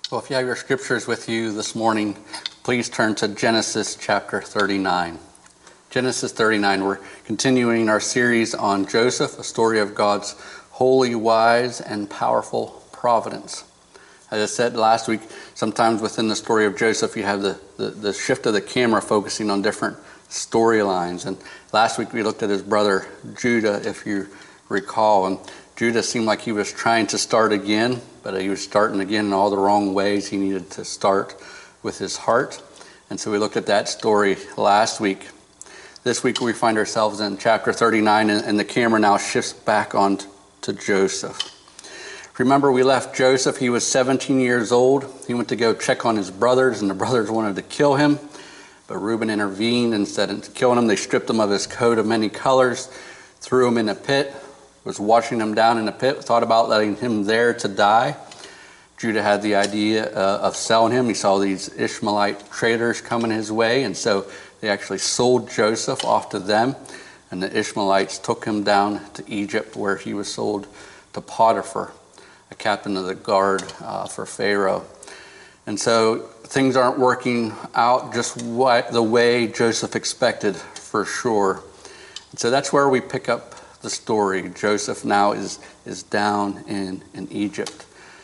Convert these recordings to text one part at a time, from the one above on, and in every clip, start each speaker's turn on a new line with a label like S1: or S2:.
S1: Well, if you have your scriptures with you this morning, please turn to Genesis chapter 39. Genesis 39, we're continuing our series on Joseph, a story of God's holy, wise, and powerful providence. As I said last week, sometimes within the story of Joseph, you have the shift of the camera focusing on different storylines. And last week we looked at his brother Judah, if you recall, and Judah seemed like he was trying to start again, but he was starting again in all the wrong ways. He needed to start with his heart. And so we looked at that story last week. This week we find ourselves in chapter 39, and the camera now shifts back on to Joseph. Remember, we left Joseph. He was 17 years old. He went to go check on his brothers, and the brothers wanted to kill him. But Reuben intervened. Instead of killing him, they stripped him of his coat of many colors, threw him in a pit, was washing him down in a pit, thought about letting him there to die. Judah had the idea of selling him. He saw these Ishmaelite traders coming his way, and so they actually sold Joseph off to them, and the Ishmaelites took him down to Egypt, where he was sold to Potiphar, a captain of the guard for Pharaoh. And so things aren't working out just the way Joseph expected, for sure. And so that's where we pick up the story. Joseph now is down in Egypt,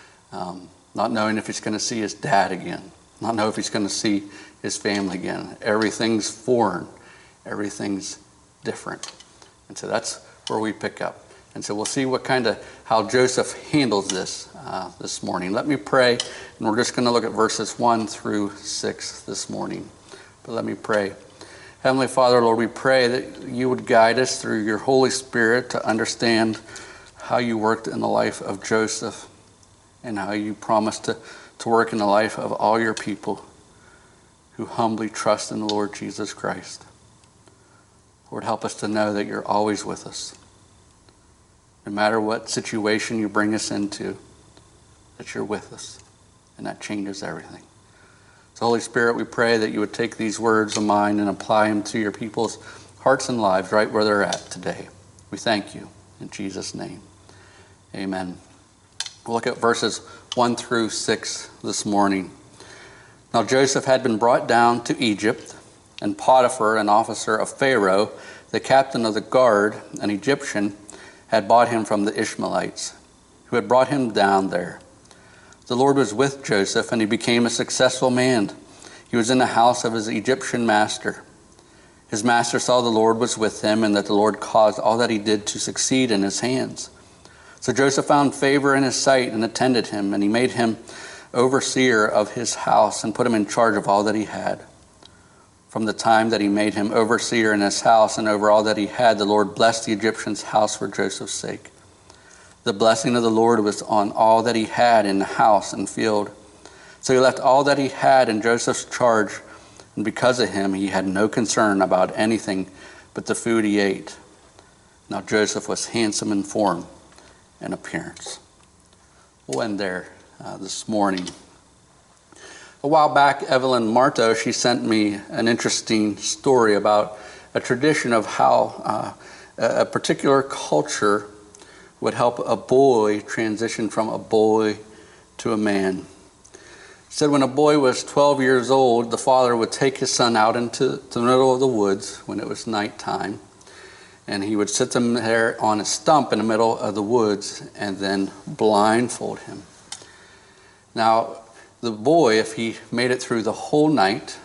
S1: not knowing if he's going to see his dad again, not know if he's going to see his family again. Everything's foreign, everything's different. And so that's where we pick up. And so we'll see how Joseph handles this morning. Let me pray, and we're just going to look at verses 1 through 6 this morning. But let me pray. Heavenly Father, Lord, we pray that you would guide us through your Holy Spirit to understand how you worked in the life of Joseph and how you promised to work in the life of all your people who humbly trust in the Lord Jesus Christ. Lord, help us to know that you're always with us. No matter what situation you bring us into, that you're with us, and that changes everything. So Holy Spirit, we pray that you would take these words of mine and apply them to your people's hearts and lives right where they're at today. We thank you in Jesus' name. Amen. We'll look at verses 1 through 6 this morning. Now Joseph had been brought down to Egypt, and Potiphar, an officer of Pharaoh, the captain of the guard, an Egyptian, had bought him from the Ishmaelites, who had brought him down there. The Lord was with Joseph, and he became a successful man. He was in the house of his Egyptian master. His master saw the Lord was with him, and that the Lord caused all that he did to succeed in his hands. So Joseph found favor in his sight and attended him, and he made him overseer of his house and put him in charge of all that he had. From the time that he made him overseer in his house and over all that he had, the Lord blessed the Egyptian's house for Joseph's sake. The blessing of the Lord was on all that he had in the house and field. So he left all that he had in Joseph's charge, and because of him, he had no concern about anything but the food he ate. Now Joseph was handsome in form and appearance. We'll end there this morning. A while back, Evelyn Marto, she sent me an interesting story about a tradition of how a particular culture would help a boy transition from a boy to a man. She said when a boy was 12 years old, the father would take his son out into the middle of the woods when it was nighttime, and he would sit them there on a stump in the middle of the woods and then blindfold him. Now, the boy, if he made it through the whole night,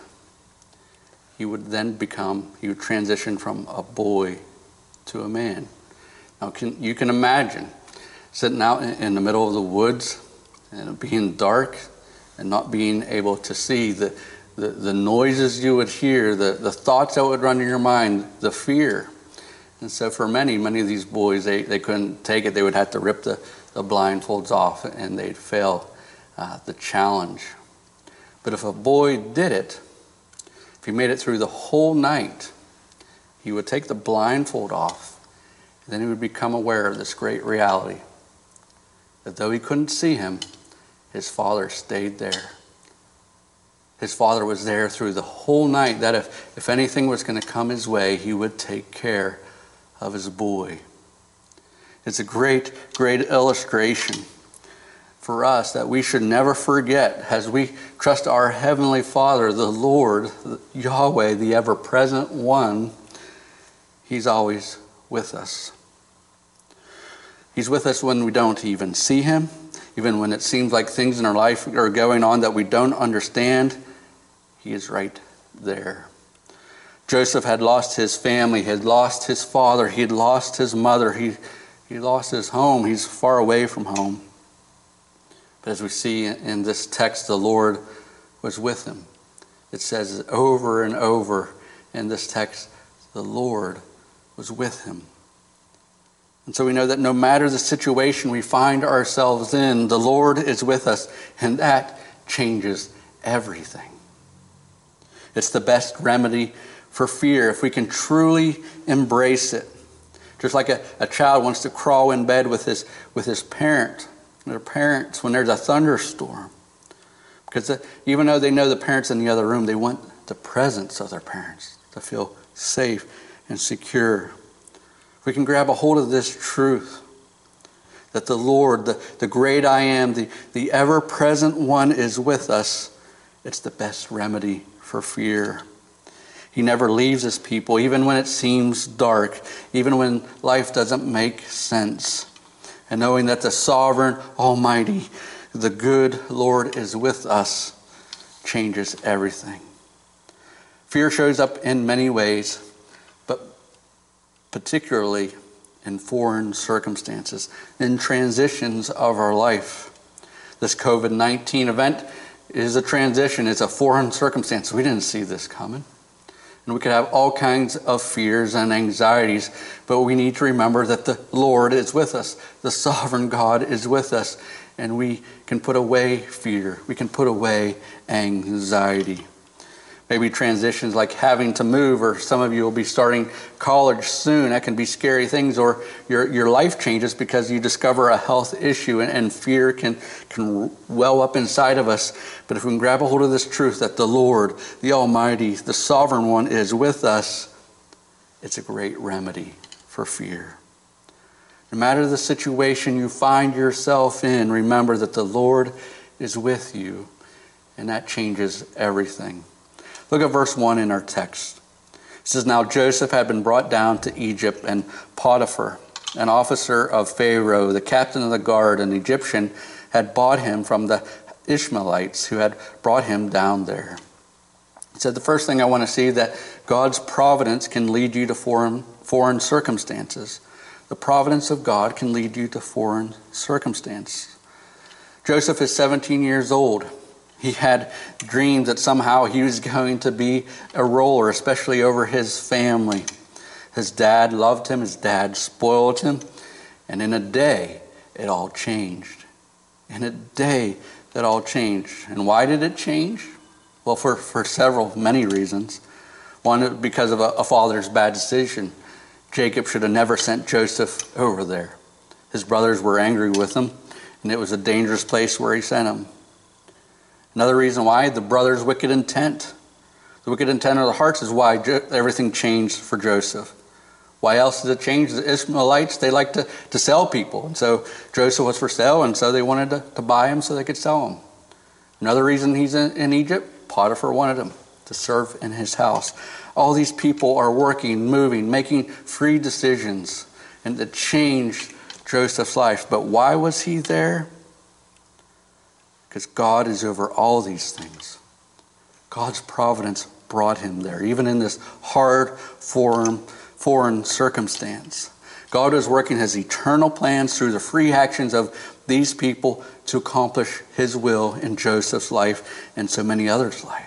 S1: he would transition from a boy to a man. Now, you can imagine sitting out in the middle of the woods and it being dark and not being able to see the noises you would hear, the thoughts that would run in your mind, the fear. And so for many of these boys, they couldn't take it. They would have to rip the blindfolds off and they'd fail the challenge. But if a boy did it, if he made it through the whole night, he would take the blindfold off. Then he would become aware of this great reality, that though he couldn't see him, his father stayed there. His father was there through the whole night, that if anything was going to come his way, he would take care of his boy. It's a great illustration for us that we should never forget as we trust our Heavenly Father, the Lord, Yahweh, the ever-present one. He's always with us. He's with us when we don't even see him, even when it seems like things in our life are going on that we don't understand. He is right there. Joseph had lost his family, he had lost his father, he had lost his mother, he lost his home. He's far away from home. But as we see in this text, the Lord was with him. It says over and over in this text, the Lord was with him. And so we know that no matter the situation we find ourselves in, the Lord is with us, and that changes everything. It's the best remedy for fear if we can truly embrace it. Just like a child wants to crawl in bed with his parent, their parents, when there's a thunderstorm. Because even though they know the parents in the other room, they want the presence of their parents to feel safe and secure. If we can grab a hold of this truth, that the Lord, the great I am, the ever-present one is with us, it's the best remedy for fear. He never leaves his people, even when it seems dark, even when life doesn't make sense. And knowing that the sovereign, almighty, the good Lord is with us changes everything. Fear shows up in many ways, but particularly in foreign circumstances, in transitions of our life. This COVID-19 event is a transition, it's a foreign circumstance. We didn't see this coming. And we could have all kinds of fears and anxieties, but we need to remember that the Lord is with us. The sovereign God is with us, and we can put away fear. We can put away anxiety. Maybe transitions like having to move, or some of you will be starting college soon. That can be scary things, or your life changes because you discover a health issue, and fear can well up inside of us. But if we can grab a hold of this truth that the Lord, the Almighty, the Sovereign One is with us, it's a great remedy for fear. No matter the situation you find yourself in, remember that the Lord is with you, and that changes everything. Look at verse 1 in our text. It says, "Now Joseph had been brought down to Egypt, and Potiphar, an officer of Pharaoh, the captain of the guard, an Egyptian, had bought him from the Ishmaelites who had brought him down there." He said, the first thing I want to see that God's providence can lead you to foreign circumstances. The providence of God can lead you to foreign circumstances. Joseph is 17 years old. He had dreams that somehow he was going to be a ruler, especially over his family. His dad loved him. His dad spoiled him. And in a day, it all changed. In a day, it all changed. And why did it change? Well, for many reasons. One, because of a father's bad decision. Jacob should have never sent Joseph over there. His brothers were angry with him, and it was a dangerous place where he sent him. Another reason why, the brothers' wicked intent. The wicked intent of their hearts is why everything changed for Joseph. Why else did it change? The Ishmaelites, they like to sell people. And so Joseph was for sale, and so they wanted to buy him so they could sell him. Another reason he's in Egypt, Potiphar wanted him to serve in his house. All these people are working, moving, making free decisions, and it changed Joseph's life. But why was he there? Because God is over all these things. God's providence brought him there, even in this hard foreign circumstance. God is working his eternal plans through the free actions of these people to accomplish his will in Joseph's life and so many others' life.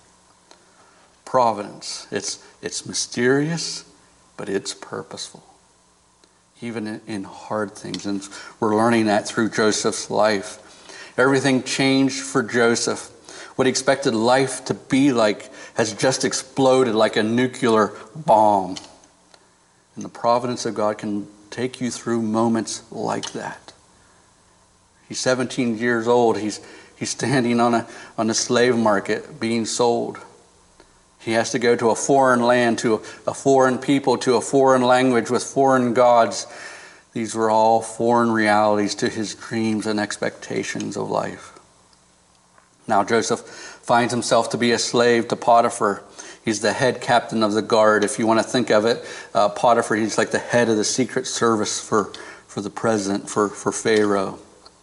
S1: Providence. It's mysterious, but it's purposeful. Even in hard things. And we're learning that through Joseph's life. Everything changed for Joseph. What he expected life to be like has just exploded like a nuclear bomb. And the providence of God can take you through moments like that. He's 17 years old. He's standing on a slave market being sold. He has to go to a foreign land, to a foreign people, to a foreign language with foreign gods. These were all foreign realities to his dreams and expectations of life. Now Joseph finds himself to be a slave to Potiphar. He's the head captain of the guard. If you want to think of it, Potiphar, he's like the head of the secret service for the president, for Pharaoh.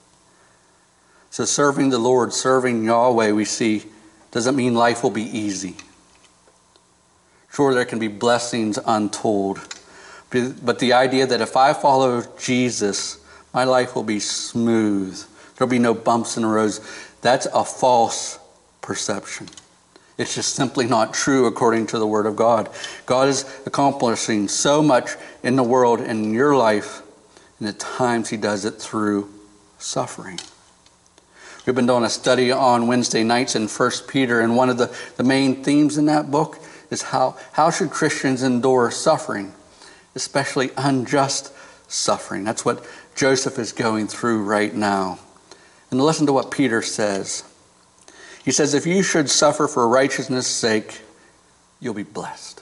S1: So serving the Lord, serving Yahweh, we see, doesn't mean life will be easy. Sure, there can be blessings untold. But the idea that if I follow Jesus, my life will be smooth. There'll be no bumps in the road. That's a false perception. It's just simply not true according to the Word of God. God is accomplishing so much in the world and in your life, and at times he does it through suffering. We've been doing a study on Wednesday nights in 1 Peter, and one of the main themes in that book is how should Christians endure suffering, especially unjust suffering. That's what Joseph is going through right now. And listen to what Peter says. He says, if you should suffer for righteousness' sake, you'll be blessed.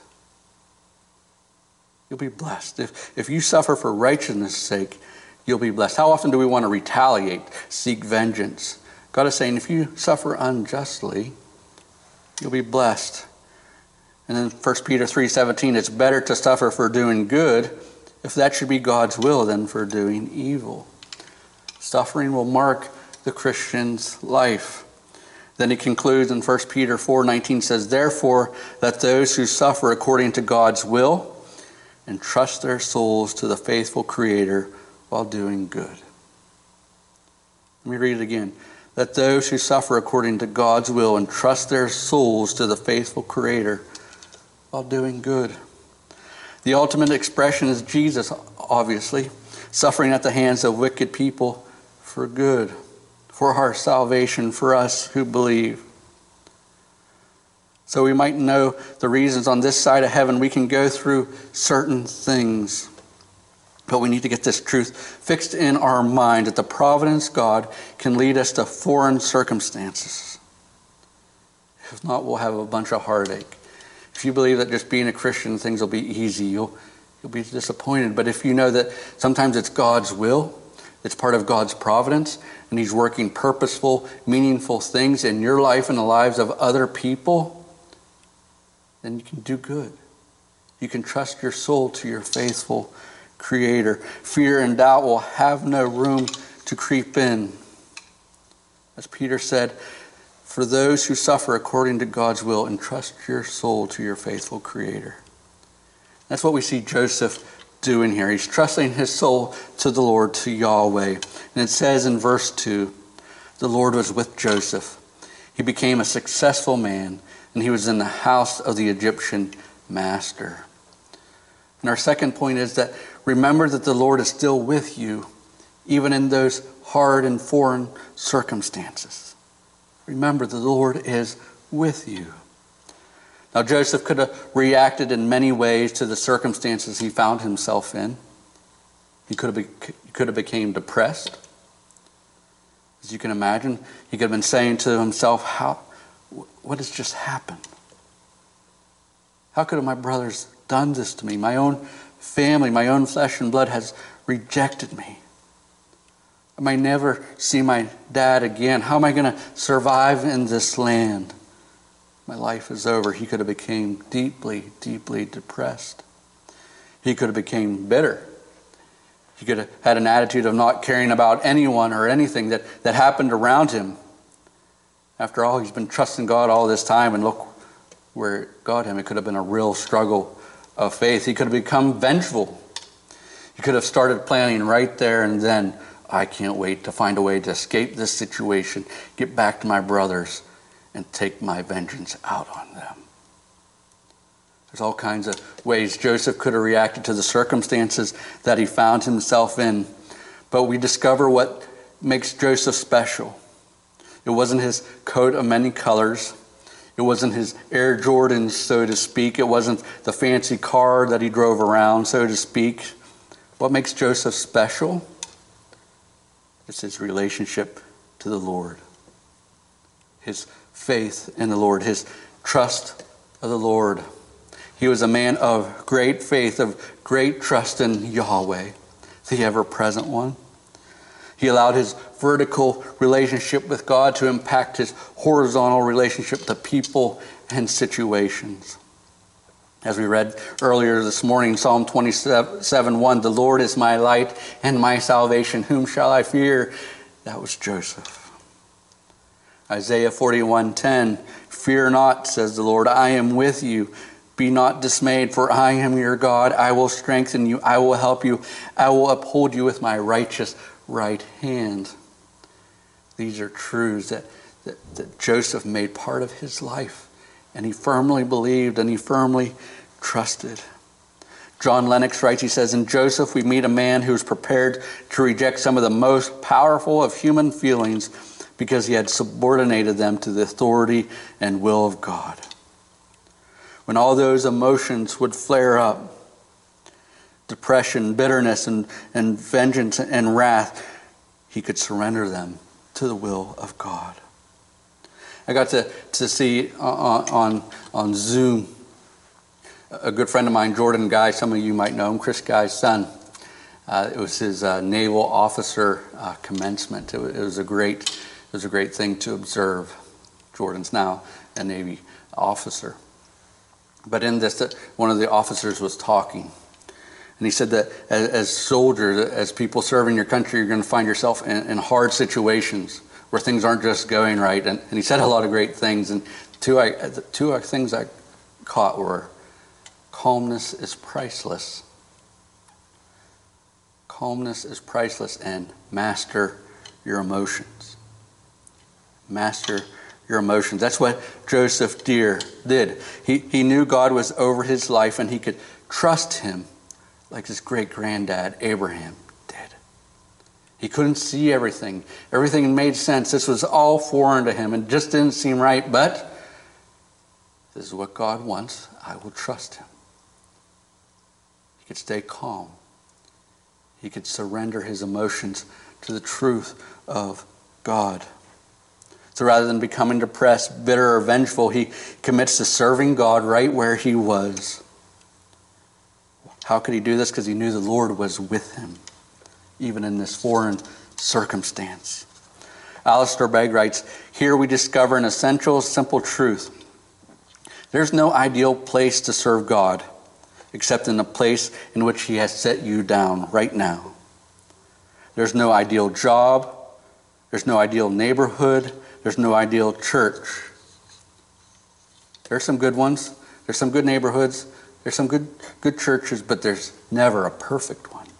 S1: You'll be blessed. If you suffer for righteousness' sake, you'll be blessed. How often do we want to retaliate, seek vengeance? God is saying, if you suffer unjustly, you'll be blessed. And then 1 Peter 3:17, it's better to suffer for doing good, if that should be God's will, than for doing evil. Suffering will mark the Christian's life. Then he concludes in 1 Peter 4:19 says, therefore, let those who suffer according to God's will entrust their souls to the faithful Creator while doing good. Let me read it again. Let those who suffer according to God's will entrust their souls to the faithful Creator while doing good. The ultimate expression is Jesus, obviously, suffering at the hands of wicked people for good, for our salvation, for us who believe. So we might know the reasons on this side of heaven. We can go through certain things, but we need to get this truth fixed in our mind that the providence God can lead us to foreign circumstances. If not, we'll have a bunch of heartache. If you believe that just being a Christian, things will be easy, you'll be disappointed. But if you know that sometimes it's God's will, it's part of God's providence, and he's working purposeful, meaningful things in your life and the lives of other people, then you can do good. You can trust your soul to your faithful Creator. Fear and doubt will have no room to creep in. As Peter said, for those who suffer according to God's will, entrust your soul to your faithful Creator. That's what we see Joseph doing here. He's trusting his soul to the Lord, to Yahweh. And it says in verse 2, the Lord was with Joseph. He became a successful man, and he was in the house of the Egyptian master. And our second point is that remember that the Lord is still with you, even in those hard and foreign circumstances. Remember, the Lord is with you. Now, Joseph could have reacted in many ways to the circumstances he found himself in. He could have became depressed. As you can imagine, he could have been saying to himself, what has just happened? How could have my brothers done this to me? My own family, my own flesh and blood has rejected me. I may never see my dad again. How am I going to survive in this land? My life is over. He could have became deeply, deeply depressed. He could have became bitter. He could have had an attitude of not caring about anyone or anything that happened around him. After all, he's been trusting God all this time, and look where it got him. It could have been a real struggle of faith. He could have become vengeful. He could have started planning right there and then, I can't wait to find a way to escape this situation, get back to my brothers, and take my vengeance out on them. There's all kinds of ways Joseph could have reacted to the circumstances that he found himself in. But we discover what makes Joseph special. It wasn't his coat of many colors. It wasn't his Air Jordans, so to speak. It wasn't the fancy car that he drove around, so to speak. What makes Joseph special? It's his relationship to the Lord. His faith in the Lord. His trust of the Lord. He was a man of great faith, of great trust in Yahweh. the ever-present one. He allowed his vertical relationship with God to impact his horizontal relationship to people and situations. As we read earlier this morning, Psalm 27:1, the Lord is my light and my salvation. Whom shall I fear? That was Joseph. Isaiah 41:10, fear not, says the Lord, I am with you. Be not dismayed, for I am your God. I will strengthen you. I will help you. I will uphold you with my righteous right hand. These are truths that Joseph made part of his life. And he firmly believed and he firmly trusted. John Lennox writes, he says, in Joseph we meet a man who was prepared to reject some of the most powerful of human feelings because he had subordinated them to the authority and will of God. When all those emotions would flare up, depression, bitterness, and vengeance and wrath, he could surrender them to the will of God. I got to see on Zoom a good friend of mine, Jordan Guy. Some of you might know him, Chris Guy's son. It was his naval officer commencement. It was a great thing to observe. Jordan's now a Navy officer. But in this, one of the officers was talking. And he said that as soldiers, as people serving your country, you're going to find yourself in hard situations where things aren't just going right. And he said a lot of great things. And two things I caught were, calmness is priceless. Calmness is priceless, and master your emotions. Master your emotions. That's what Joseph did. He knew God was over his life, and he could trust him like his great-granddad Abraham did. He couldn't see everything. Everything made sense. This was all foreign to him and just didn't seem right, but this is what God wants. I will trust him. He could stay calm. He could surrender his emotions to the truth of God. So rather than becoming depressed, bitter, or vengeful, he commits to serving God right where he was. How could he do this? Because he knew the Lord was with him, even in this foreign circumstance. Alistair Begg writes, here we discover an essential, simple truth. There's no ideal place to serve God except in the place in which he has set you down right now. There's no ideal job. There's no ideal neighborhood. There's no ideal church. There's some good ones. There's some good neighborhoods. There's some good churches, but there's never a perfect one.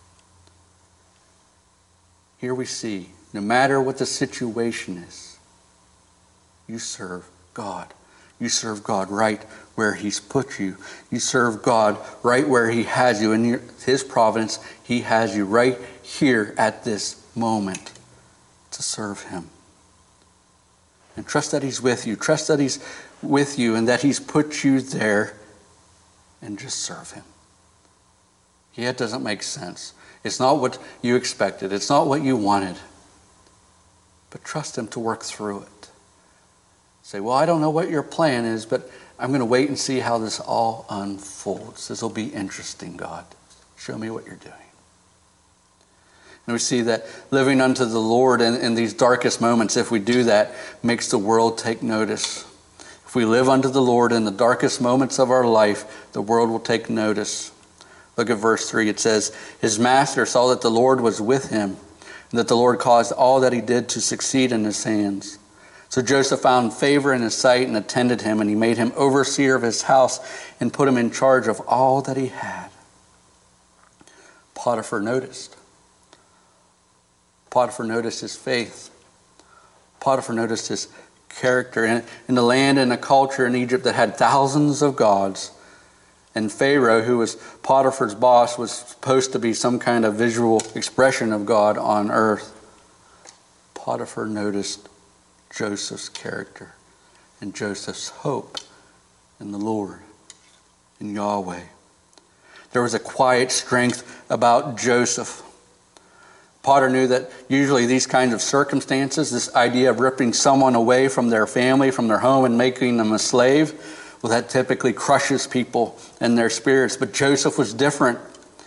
S1: Here we see, no matter what the situation is, you serve God. You serve God right where he's put you. You serve God right where he has you. In his providence, he has you right here at this moment to serve him. And trust that he's with you. Trust that he's with you and that he's put you there, and just serve him. Yeah, it doesn't make sense. It's not what you expected. It's not what you wanted. But trust him to work through it. Say, well, I don't know what your plan is, but I'm going to wait and see how this all unfolds. This will be interesting, God. Show me what you're doing. And we see that living unto the Lord in these darkest moments, if we do that, makes the world take notice. If we live unto the Lord in the darkest moments of our life, the world will take notice. Look at verse 3. It says, his master saw that the Lord was with him, and that the Lord caused all that he did to succeed in his hands. So Joseph found favor in his sight and attended him, and he made him overseer of his house and put him in charge of all that he had. Potiphar noticed. Potiphar noticed his faith. Potiphar noticed his character. In the land and a culture in Egypt that had thousands of gods, and Pharaoh, who was Potiphar's boss, was supposed to be some kind of visual expression of God on earth. Potiphar noticed Joseph's character and Joseph's hope in the Lord, in Yahweh. There was a quiet strength about Joseph. Potter knew that usually these kinds of circumstances, this idea of ripping someone away from their family, from their home, and making them a slave, well, that typically crushes people and their spirits. But Joseph was different.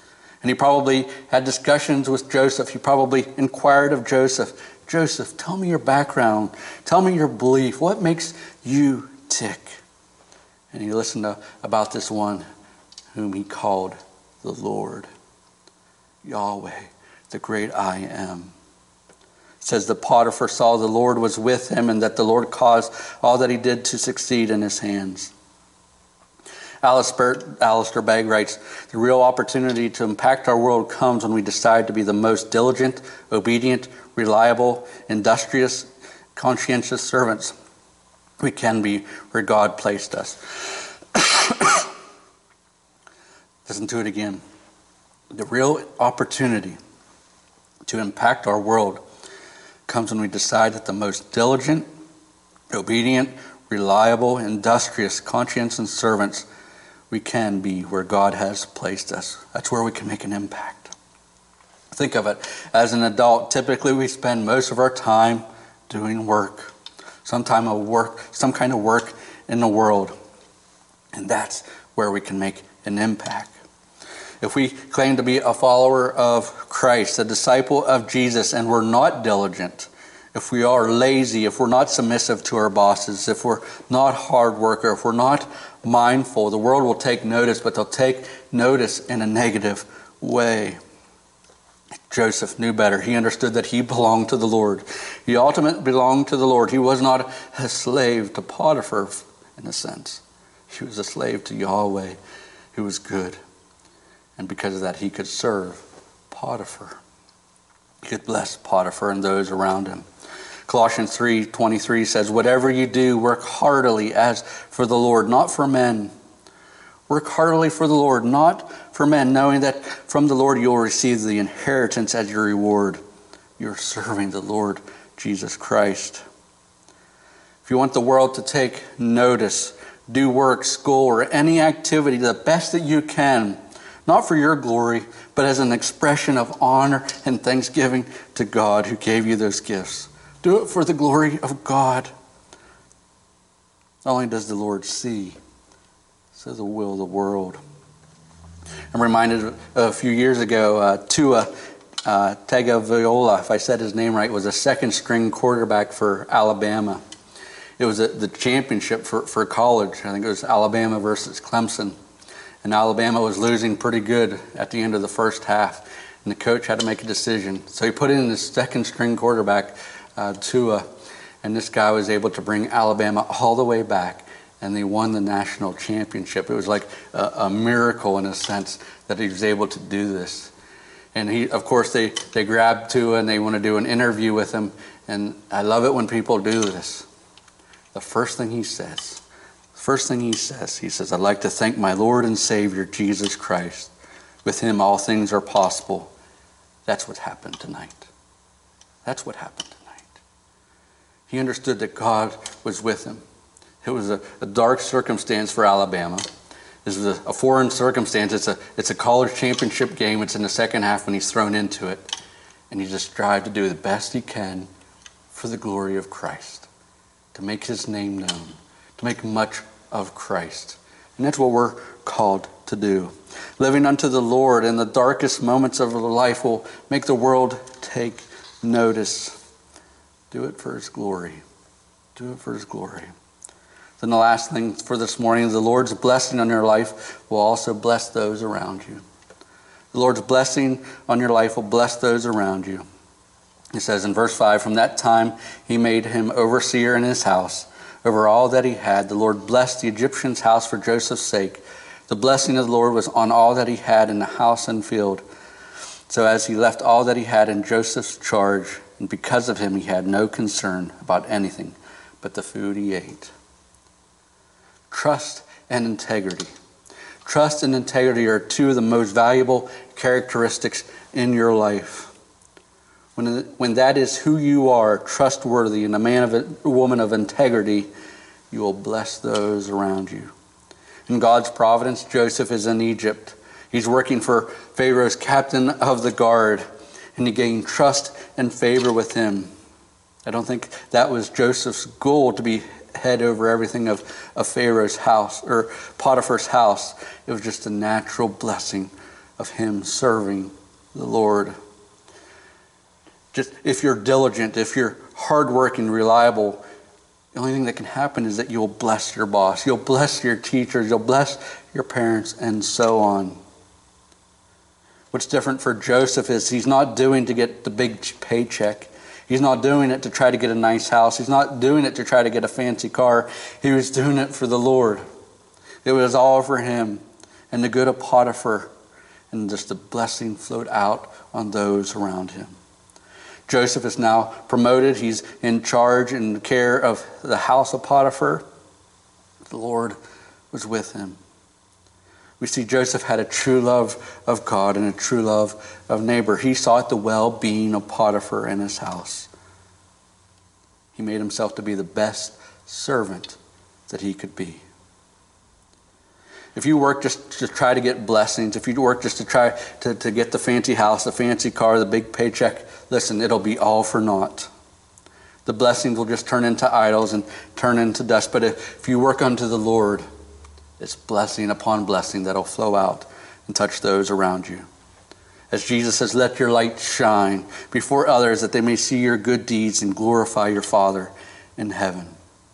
S1: And he probably had discussions with Joseph. He probably inquired of Joseph, Joseph, tell me your background. Tell me your belief. What makes you tick? And he listened about this one whom he called the Lord, Yahweh, the great I am. It says that Potiphar saw the Lord was with him and that the Lord caused all that he did to succeed in his hands. Alistair Begg writes, the real opportunity to impact our world comes when we decide to be the most diligent, obedient, reliable, industrious, conscientious servants we can be where God placed us. Listen to it again. The real opportunity to impact our world comes when we decide that the most diligent, obedient, reliable, industrious, conscientious servants we can be where God has placed us. That's where we can make an impact. Think of it. As an adult, typically we spend most of our time doing work. Some kind of work in the world. And that's where we can make an impact. If we claim to be a follower of Christ, a disciple of Jesus, and we're not diligent, if we are lazy, if we're not submissive to our bosses, if we're not hard worker, if we're not mindful, the world will take notice, but they'll take notice in a negative way. Joseph knew better. He understood that he belonged to the Lord. He ultimately belonged to the Lord. He was not a slave to Potiphar, in a sense. He was a slave to Yahweh, who was good. And because of that, he could serve Potiphar. He could bless Potiphar and those around him. Colossians 3:23 says, whatever you do, work heartily as for the Lord, not for men. Work heartily for the Lord, not for men, knowing that from the Lord you will receive the inheritance as your reward. You're serving the Lord Jesus Christ. If you want the world to take notice, do work, school, or any activity the best that you can, not for your glory, but as an expression of honor and thanksgiving to God who gave you those gifts. Do it for the glory of God. Not only does the Lord see, so the will of the world. I'm reminded a few years ago, Tua Tagovailoa, if I said his name right, was a second-string quarterback for Alabama. It was the championship for college. I think it was Alabama versus Clemson. And Alabama was losing pretty good at the end of the first half. And the coach had to make a decision. So he put in his second-string quarterback, Tua. And this guy was able to bring Alabama all the way back. And they won the national championship. It was like a miracle in a sense that he was able to do this. And he, of course, they grabbed Tua and they want to do an interview with him. And I love it when people do this. The first thing he says, he says, I'd like to thank my Lord and Savior, Jesus Christ. With him all things are possible. That's what happened tonight. That's what happened tonight. He understood that God was with him. It was a dark circumstance for Alabama. This was a foreign circumstance. It's a college championship game. It's in the second half when he's thrown into it. And he just tried to do the best he can for the glory of Christ. To make his name known. To make much of Christ. And that's what we're called to do. Living unto the Lord in the darkest moments of our life will make the world take notice. Do it for his glory. Do it for his glory. Then the last thing for this morning, the Lord's blessing on your life will also bless those around you. The Lord's blessing on your life will bless those around you. It says in verse 5, from that time he made him overseer in his house over all that he had. The Lord blessed the Egyptian's house for Joseph's sake. The blessing of the Lord was on all that he had in the house and field. So as he left all that he had in Joseph's charge, and because of him he had no concern about anything but the food he ate. Trust and integrity. Trust and integrity are two of the most valuable characteristics in your life. When that is who you are, trustworthy, and a woman of integrity, you will bless those around you. In God's providence, Joseph is in Egypt. He's working for Pharaoh's captain of the guard, and he gained trust and favor with him. I don't think that was Joseph's goal, to be head over everything of Pharaoh's house or Potiphar's house. It was just a natural blessing of him serving the Lord. Just if you're diligent, if you're hardworking, reliable, the only thing that can happen is that you'll bless your boss, you'll bless your teachers, you'll bless your parents, and so on. What's different for Joseph is he's not doing to get the big paycheck. He's not doing it to try to get a nice house. He's not doing it to try to get a fancy car. He was doing it for the Lord. It was all for him and the good of Potiphar, and just the blessing flowed out on those around him. Joseph is now promoted. He's in charge and care of the house of Potiphar. The Lord was with him. We see Joseph had a true love of God and a true love of neighbor. He sought the well-being of Potiphar in his house. He made himself to be the best servant that he could be. If you work just to try to get blessings, if you work just to try to get the fancy house, the fancy car, the big paycheck, listen, it'll be all for naught. The blessings will just turn into idols and turn into dust. But if you work unto the Lord, it's blessing upon blessing that'll flow out and touch those around you. As Jesus says, let your light shine before others that they may see your good deeds and glorify your Father in heaven.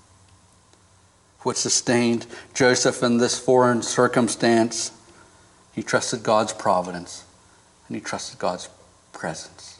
S1: What sustained Joseph in this foreign circumstance? He trusted God's providence and he trusted God's presence.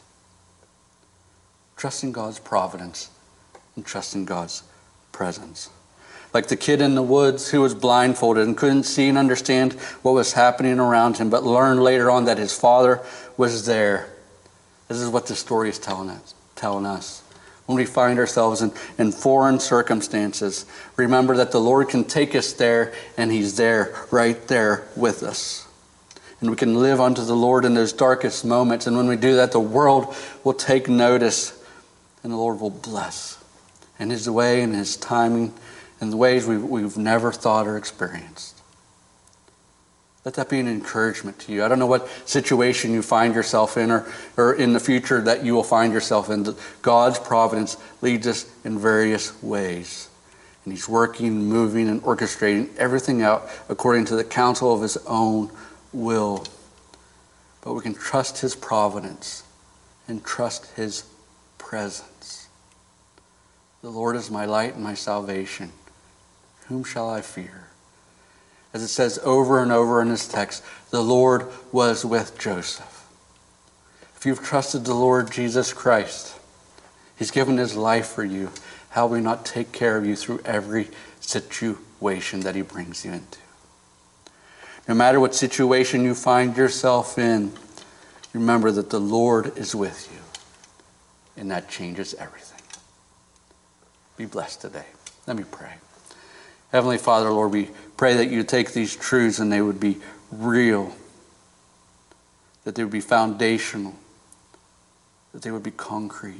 S1: Trusting God's providence and trusting God's presence. Like the kid in the woods who was blindfolded and couldn't see and understand what was happening around him, but learned later on that his father was there. This is what the story is telling us. When we find ourselves in foreign circumstances, remember that the Lord can take us there, and he's there, right there with us. And we can live unto the Lord in those darkest moments. And when we do that, the world will take notice, and the Lord will bless in his way and his timing in the ways we've never thought or experienced. Let that be an encouragement to you. I don't know what situation you find yourself in or in the future that you will find yourself in. God's providence leads us in various ways. And he's working, moving, and orchestrating everything out according to the counsel of his own will. But we can trust his providence and trust his presence. The Lord is my light and my salvation. Whom shall I fear? As it says over and over in this text, the Lord was with Joseph. If you've trusted the Lord Jesus Christ, he's given his life for you. How will he not take care of you through every situation that he brings you into? No matter what situation you find yourself in, remember that the Lord is with you. And that changes everything. Be blessed today. Let me pray. Heavenly Father, Lord, we pray that you take these truths and they would be real, that they would be foundational, that they would be concrete.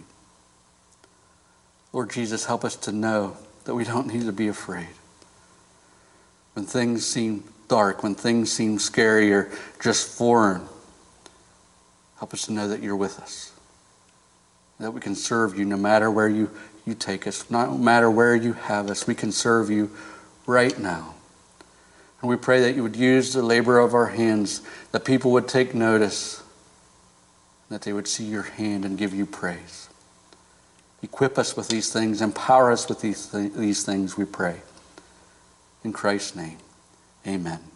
S1: Lord Jesus, help us to know that we don't need to be afraid. When things seem dark, when things seem scary or just foreign, help us to know that you're with us, that we can serve you no matter where you take us, no matter where you have us. We can serve you right now. And we pray that you would use the labor of our hands, that people would take notice, that they would see your hand and give you praise. Equip us with these things, empower us with these things, we pray. In Christ's name, amen.